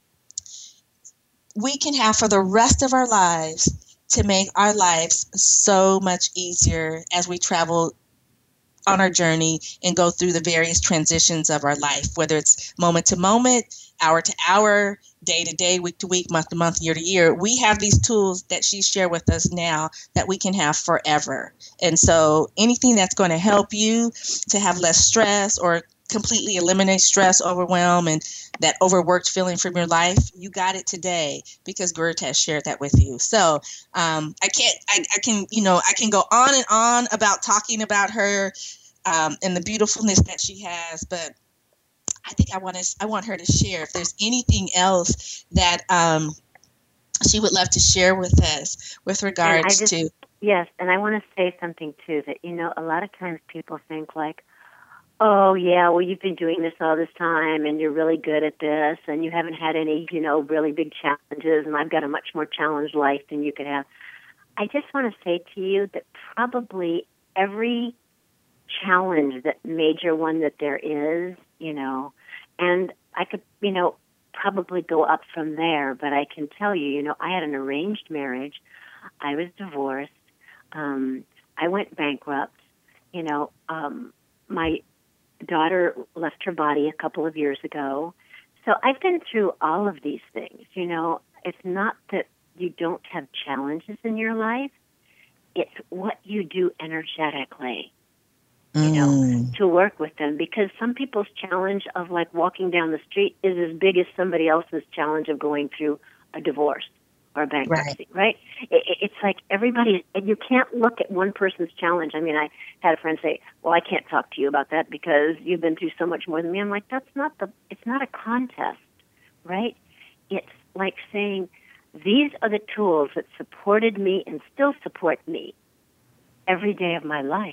Speaker 2: we can have for the rest of our lives to make our lives so much easier as we travel on our journey and go through the various transitions of our life, whether it's moment to moment, hour to hour, day to day, week to week, month to month, year to year. We have these tools that she shared with us now that we can have forever. And so anything that's going to help you to have less stress or completely eliminate stress, overwhelm, and that overworked feeling from your life, you got it today because Guru Tesh shared that with you. So I can go on and on about talking about her and the beautifulness that she has, but I think I want her to share if there's anything else that she would love to share with us with regards to.
Speaker 3: Yes, and I want to say something too, that a lot of times people think like, oh yeah, well you've been doing this all this time and you're really good at this and you haven't had any, really big challenges, and I've got a much more challenged life than you could have. I just want to say to you that probably every challenge, that major one that there is, and I could, probably go up from there, but I can tell you, I had an arranged marriage. I was divorced. I went bankrupt. My daughter left her body a couple of years ago. So I've been through all of these things. It's not that you don't have challenges in your life. It's what you do energetically. to work with them, because some people's challenge of like walking down the street is as big as somebody else's challenge of going through a divorce or a bankruptcy, right? It's like everybody, and you can't look at one person's challenge. I mean, I had a friend say, well, I can't talk to you about that because you've been through so much more than me. I'm like, it's not a contest, right? It's like saying, these are the tools that supported me and still support me every day of my life.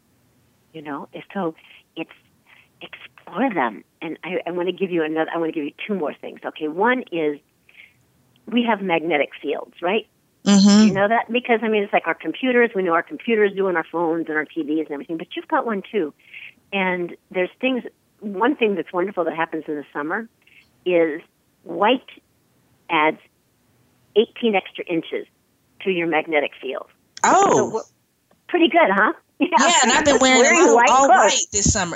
Speaker 3: So it's explore them. And I want to give you two more things. Okay, one is we have magnetic fields, right? Mm-hmm. You know that? Because, it's like our computers. We know our computers do on our phones and our TVs and everything, but you've got one too. And there's one thing that's wonderful that happens in the summer is white adds 18 extra inches to your magnetic field.
Speaker 2: Oh.
Speaker 3: So pretty good, huh?
Speaker 2: Yeah, and I've been wearing all white this summer.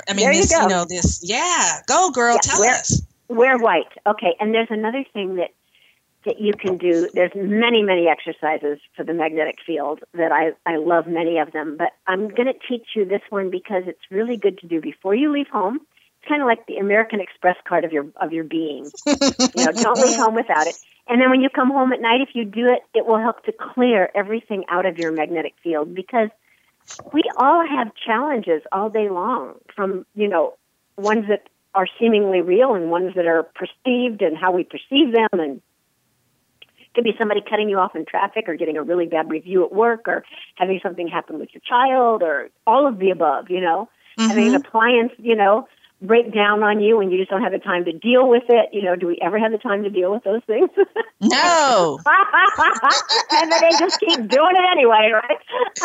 Speaker 2: Go girl, tell us.
Speaker 3: Wear white. Okay, and there's another thing that you can do. There's many, many exercises for the magnetic field that I love many of them, but I'm going to teach you this one because it's really good to do before you leave home. It's kind of like the American Express card of your being. Don't leave home without it. And then when you come home at night, if you do it, it will help to clear everything out of your magnetic field, because we all have challenges all day long, from, ones that are seemingly real and ones that are perceived and how we perceive them. And it could be somebody cutting you off in traffic, or getting a really bad review at work, or having something happen with your child, or all of the above,
Speaker 2: Mm-hmm.
Speaker 3: Having an appliance, break down on you and you just don't have the time to deal with it. Do we ever have the time to deal with those things?
Speaker 2: No.
Speaker 3: And then they just keep doing it anyway, right?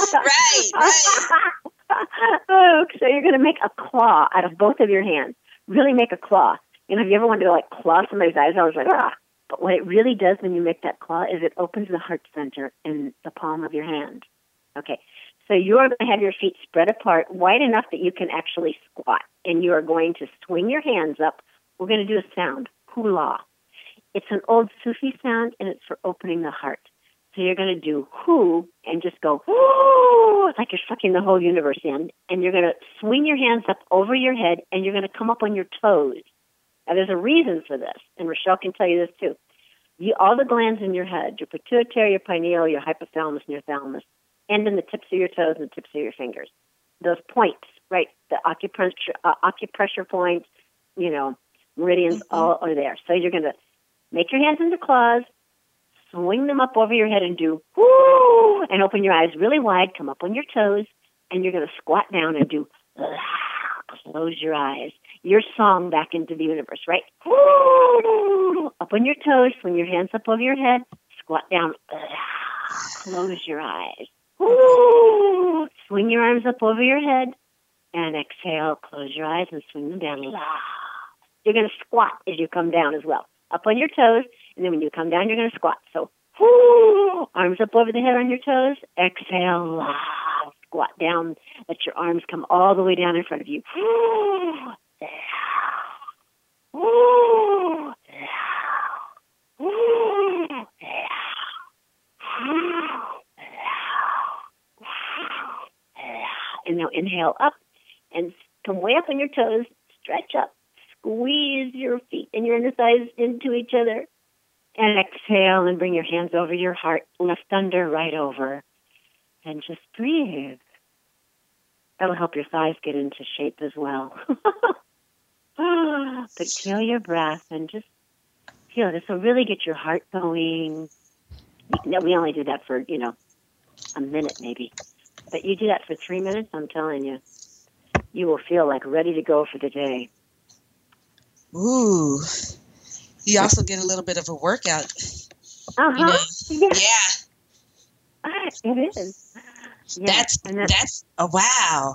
Speaker 2: Right.
Speaker 3: So you're going to make a claw out of both of your hands. Really make a claw. Have you ever wanted to claw somebody's eyes? I was like, ah. But what it really does when you make that claw is it opens the heart center in the palm of your hand. Okay. So you are going to have your feet spread apart, wide enough that you can actually squat. And you are going to swing your hands up. We're going to do a sound, hula. It's an old Sufi sound, and it's for opening the heart. So you're going to do hoo and just go, whoo, like you're sucking the whole universe in. And you're going to swing your hands up over your head, and you're going to come up on your toes. Now, there's a reason for this, and Rochelle can tell you this too. All the glands in your head, your pituitary, your pineal, your hypothalamus, and your thalamus, end in the tips of your toes and the tips of your fingers. Those points, right? The acupressure points, meridians, all are there. So you're going to make your hands into claws, swing them up over your head and do whoo, and open your eyes really wide, come up on your toes, and you're going to squat down and do close your eyes. Your song back into the universe, right? Whoo, up on your toes, swing your hands up over your head, squat down, close your eyes. Woo, swing your arms up over your head, and exhale, close your eyes and swing them down. You're going to squat as you come down as well. Up on your toes, and then when you come down, you're going to squat. So, whoo, arms up over the head on your toes. Exhale, squat down. Let your arms come all the way down in front of you. And now inhale up and come way up on your toes. Stretch up. Squeeze your feet and your inner thighs into each other. And exhale and bring your hands over your heart. Left under, right over. And just breathe. That'll help your thighs get into shape as well. But feel your breath and just feel this will really get your heart going. We only do that for, a minute maybe. But you do that for 3 minutes, I'm telling you, you will feel like ready to go for the day.
Speaker 2: Ooh. You also get a little bit of a workout.
Speaker 3: Uh-huh.
Speaker 2: Yeah.
Speaker 3: It is.
Speaker 2: Yeah. That's wow.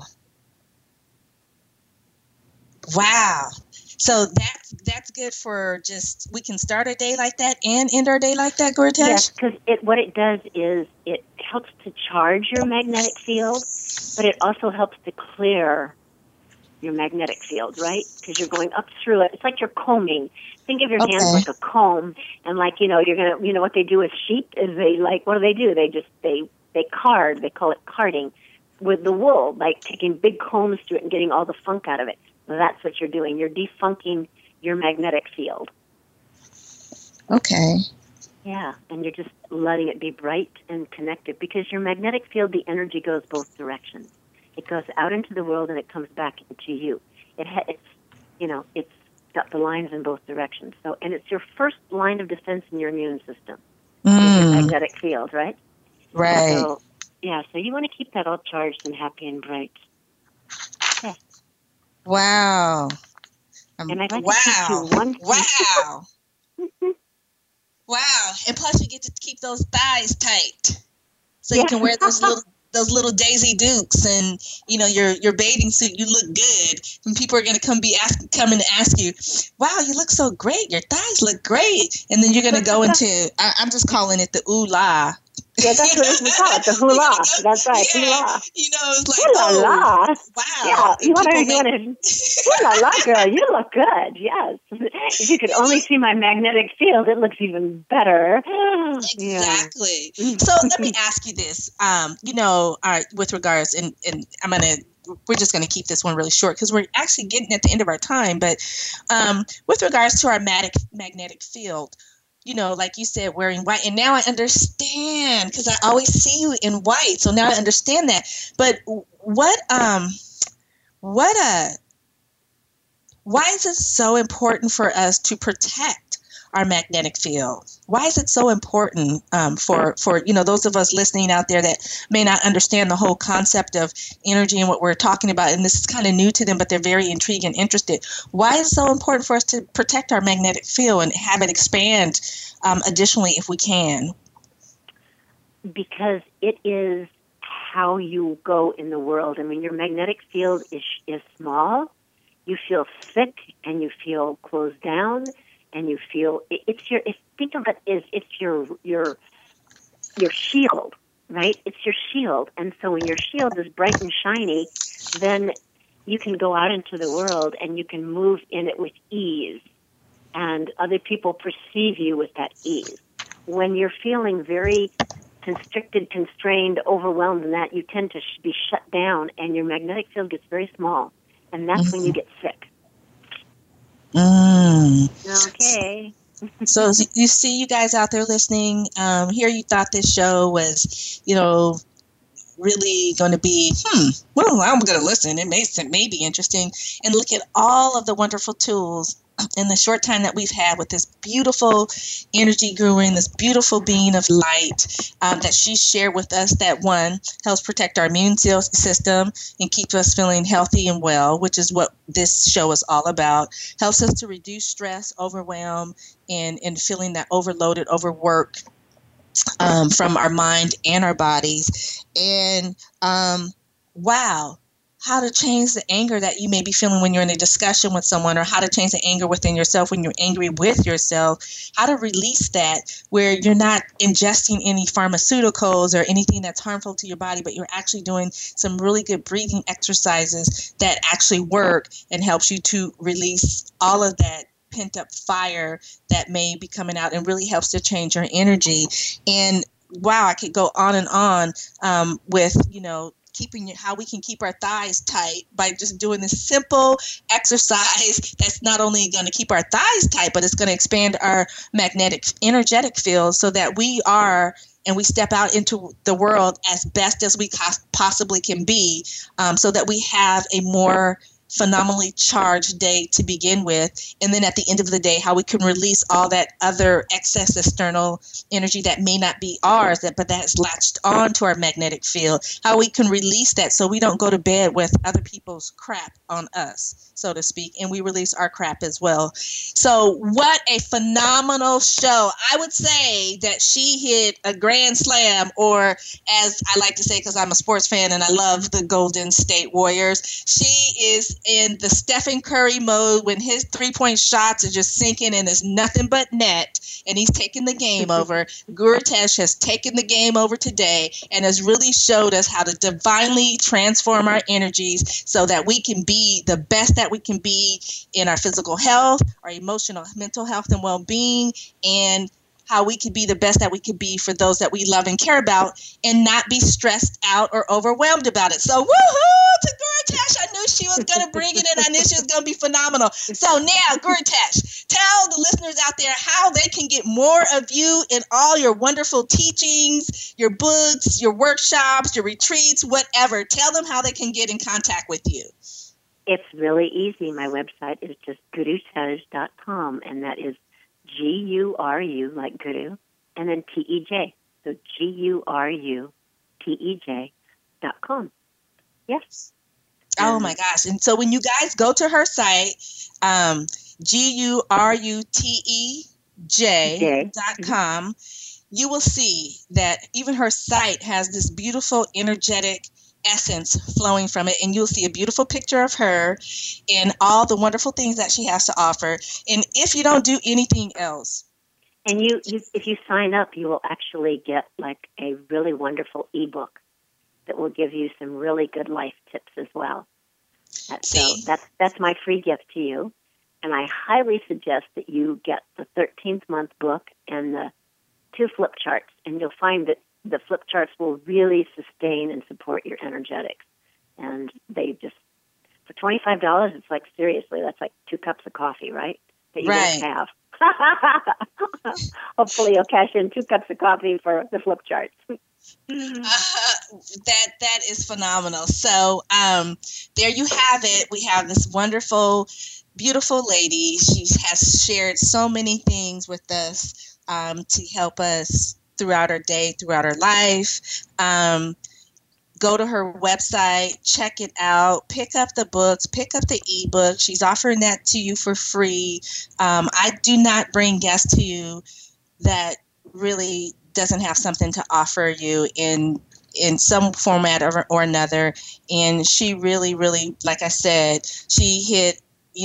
Speaker 2: Wow. So that's good for just, we can start our day like that and end our day like that, Goritesh?
Speaker 3: Yes, because what it does is it helps to charge your magnetic field, but it also helps to clear your magnetic field, right? Because you're going up through it. It's like you're combing. Think of your hands like a comb, and you're gonna, what they do with sheep is they what do? They card. They call it carding. with the wool, like taking big combs to it and getting all the funk out of it. That's what you're doing. You're defunking your magnetic field.
Speaker 2: Okay.
Speaker 3: Yeah, and you're just letting it be bright and connected, because your magnetic field, the energy goes both directions. It goes out into the world and it comes back into you. It's got the lines in both directions. So, and it's your first line of defense in your immune system. Your magnetic field, right?
Speaker 2: Right.
Speaker 3: So, yeah, so you want to keep that all charged and happy and bright. Yeah.
Speaker 2: Wow.
Speaker 3: And I'd like to teach you one.
Speaker 2: Wow. Wow. And plus you get to keep those thighs tight. So you can wear those little Daisy Dukes and, your bathing suit. You look good. And people are going to come and ask you, wow, you look so great. Your thighs look great. And then you're going to go into, I'm just calling it the ooh-la.
Speaker 3: Yeah, that's what we call it, the hula. That's right, hula.
Speaker 2: It's like,
Speaker 3: hula.
Speaker 2: Wow.
Speaker 3: Yeah, you want to, hula, girl, you look good, yes. If you could only see my magnetic field, it looks even better.
Speaker 2: Exactly. Yeah. So let me ask you this, with regards, and we're just going to keep this one really short because we're actually getting at the end of our time, but with regards to our magnetic field, like you said, wearing white. And now I understand because I always see you in white. So now I understand that. But why is it so important for us to protect our magnetic field? Why is it so important for those of us listening out there that may not understand the whole concept of energy and what we're talking about, and this is kind of new to them, but they're very intrigued and interested. Why is it so important for us to protect our magnetic field and have it expand additionally if we can?
Speaker 3: Because it is how you go in the world. I mean, your magnetic field is small. You feel sick and you feel closed down. And you feel think of it as it's your shield, right? It's your shield. And so when your shield is bright and shiny, then you can go out into the world and you can move in it with ease. And other people perceive you with that ease. When you're feeling very constricted, constrained, overwhelmed, and that, you tend to be shut down and your magnetic field gets very small. And that's when you get sick. Okay.
Speaker 2: So you see, you guys out there listening, here you thought this show was, really going to be, well, I'm going to listen. It may be interesting. And look at all of the wonderful tools in the short time that we've had with this beautiful energy guru and this beautiful being of light that she shared with us, that one helps protect our immune system and keeps us feeling healthy and well, which is what this show is all about. Helps us to reduce stress, overwhelm, and feeling that overloaded, overwork from our mind and our bodies. And wow. How to change the anger that you may be feeling when you're in a discussion with someone, or how to change the anger within yourself when you're angry with yourself, how to release that where you're not ingesting any pharmaceuticals or anything that's harmful to your body, but you're actually doing some really good breathing exercises that actually work and helps you to release all of that pent up fire that may be coming out, and really helps to change your energy. And wow, I could go on and on with, how we can keep our thighs tight by just doing this simple exercise that's not only going to keep our thighs tight, but it's going to expand our energetic field so that we step out into the world as best as we possibly can be, so that we have a more phenomenally charged day to begin with. And then at the end of the day, how we can release all that other excess external energy that may not be ours, but that's latched on to our magnetic field, how we can release that so we don't go to bed with other people's crap on us, so to speak, and we release our crap as well. So what a phenomenal show. I would say that she hit a grand slam, or as I like to say, because I'm a sports fan and I love the Golden State Warriors, she is in the Stephen Curry mode when his 3-point shots are just sinking and it's nothing but net, and he's taking the game over. Guru Tesh has taken the game over today and has really showed us how to divinely transform our energies so that we can be the best that we can be in our physical health, our emotional, mental health and well-being, and how we could be the best that we could be for those that we love and care about and not be stressed out or overwhelmed about it. So woohoo to Gurutash. I knew she was going to bring it in. I knew she was going to be phenomenal. So now, Gurutash, tell the listeners out there how they can get more of you in all your wonderful teachings, your books, your workshops, your retreats, whatever. Tell them how they can get in contact with you.
Speaker 3: It's really easy. My website is just gurutej.com, and that is Guru, like Guru, and then TEJ. So GURUTEJ.com. Yes.
Speaker 2: Oh my gosh. And so when you guys go to her site, GURUTEJ.com, you will see that even her site has this beautiful energetic essence flowing from it, and you'll see a beautiful picture of her and all the wonderful things that she has to offer. And if you don't do anything else,
Speaker 3: and you if you sign up, you will actually get like a really wonderful ebook that will give you some really good life tips as well. So that's my free gift to you, and I highly suggest that you get the 13th month book and the 2 flip charts, and you'll find that the flip charts will really sustain and support your energetics. And they just, for $25, it's like, seriously, that's like 2 cups of coffee, right? That you won't have. Hopefully you'll cash in 2 cups of coffee for the flip charts.
Speaker 2: That is phenomenal. So there you have it. We have this wonderful, beautiful lady. She has shared so many things with us to help us throughout her day, throughout her life. Go to her website, check it out, pick up the books, pick up the ebook. She's offering that to you for free. I do not bring guests to you that really doesn't have something to offer you in some format or another. And she really, really, like I said, she hit,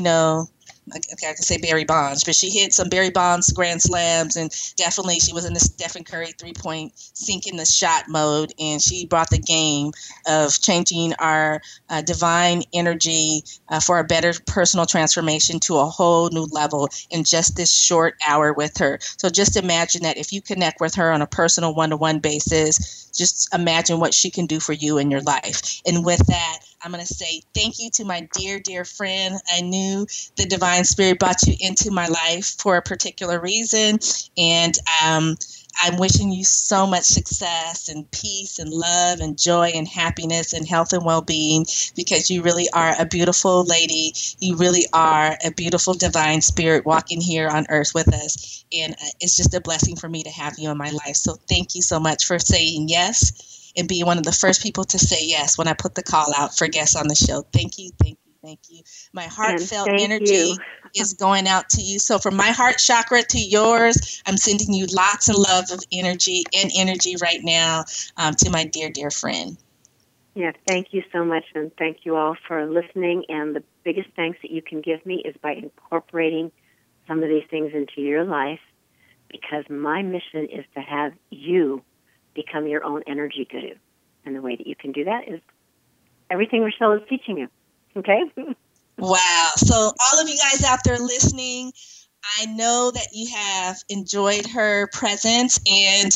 Speaker 2: okay, I can say Barry Bonds, but she hit some Barry Bonds grand slams, and definitely she was in the Stephen Curry 3-point sink in the shot mode, and she brought the game of changing our divine energy for a better personal transformation to a whole new level in just this short hour with her. So just imagine that if you connect with her on a personal one-to-one basis, just imagine what she can do for you in your life. And with that, I'm going to say thank you to my dear, dear friend. I knew the Divine Spirit brought you into my life for a particular reason. And I'm wishing you so much success and peace and love and joy and happiness and health and well-being, because you really are a beautiful lady. You really are a beautiful Divine Spirit walking here on earth with us. And it's just a blessing for me to have you in my life. So thank you so much for saying yes and being one of the first people to say yes when I put the call out for guests on the show. Thank you, thank you, thank you. My heartfelt energy is going out to you. So from my heart chakra to yours, I'm sending you lots and love of energy right now to my dear, dear friend.
Speaker 3: Yeah, thank you so much, and thank you all for listening. And the biggest thanks that you can give me is by incorporating some of these things into your life, because my mission is to have you become your own energy guru. And the way that you can do that is everything Rochelle is teaching you. Okay?
Speaker 2: Wow. So all of you guys out there listening, I know that you have enjoyed her presence, and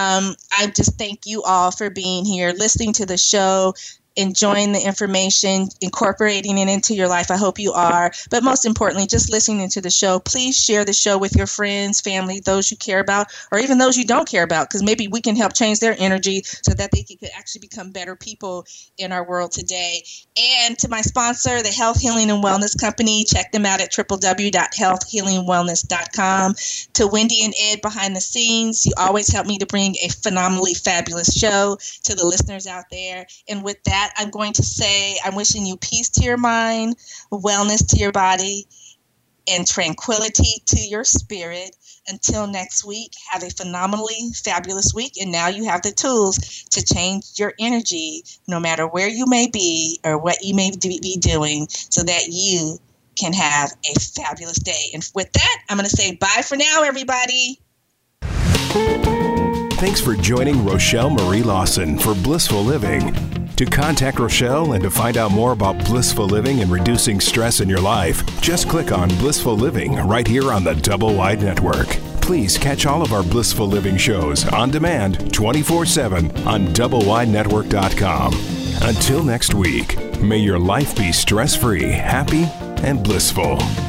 Speaker 2: I just thank you all for being here, listening to the show, enjoying the information, incorporating it into your life. I hope you are. But most importantly, just listening to the show. Please share the show with your friends, family, those you care about, or even those you don't care about, because maybe we can help change their energy so that they could actually become better people in our world today. And to my sponsor, the Health, Healing, and Wellness Company, check them out at www.healthhealingwellness.com. To Wendy and Ed behind the scenes, you always help me to bring a phenomenally fabulous show to the listeners out there. And with that, I'm going to say I'm wishing you peace to your mind, wellness to your body, and tranquility to your spirit. Until next week, have a phenomenally fabulous week. And now you have the tools to change your energy, no matter where you may be or what you may be doing, so that you can have a fabulous day. And with that, I'm going to say bye for now, everybody.
Speaker 1: Thanks for joining Rochelle Marie Lawson for Blissful Living. To contact Rochelle and to find out more about blissful living and reducing stress in your life, just click on Blissful Living right here on the Double Wide Network. please catch all of our Blissful Living shows on demand 24/7 on doublewidenetwork.com. Until next week, may your life be stress-free, happy, and blissful.